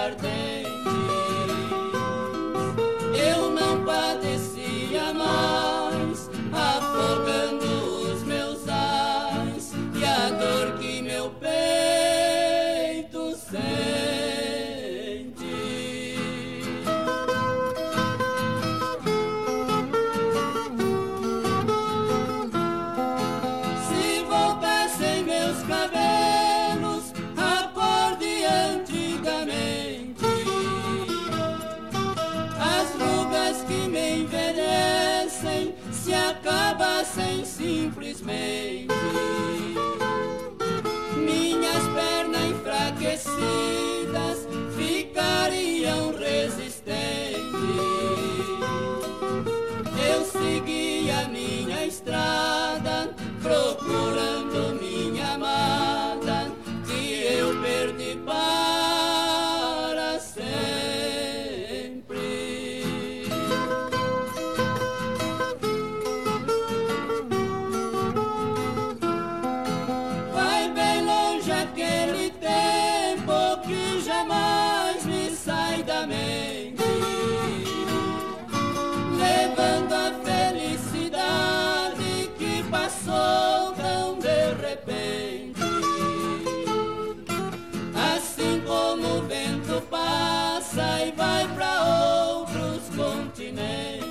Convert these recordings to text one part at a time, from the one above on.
ardentes. Eu não padecia mais, afogando os meus ais e a dor que meu peito sente. Se voltassem meus cabelos a cor de antigamente, as rugas que me envelhecem se acabassem simplesmente, minhas pernas enfraquecidas ficariam resistentes. Eu segui a minha estrada procurando minha amada, que eu perdi para sempre. Vai bem longe aquele tempo que jamais me sai da mente, levando a felicidade que passou tão de repente. Assim como o vento passa e vai para outros continentes,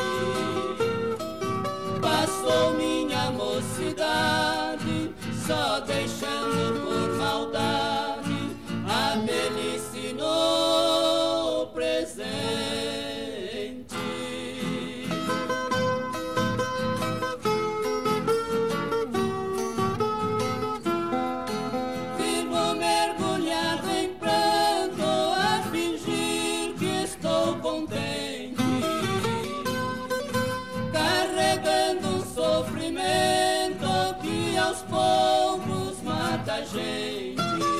passou minha mocidade, só deixando por maldade a velhice no presente. Vivo mergulhado em pranto a fingir que estou contente, carregando um sofrimento que aos poucos mata a gente.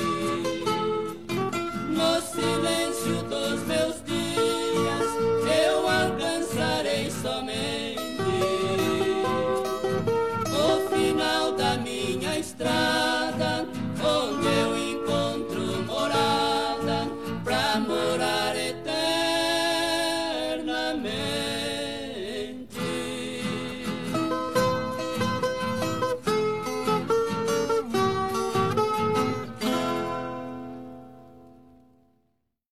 No silêncio dos meus dias eu alcançarei somente o final da minha estrada, onde eu encontro morada pra morar eternamente.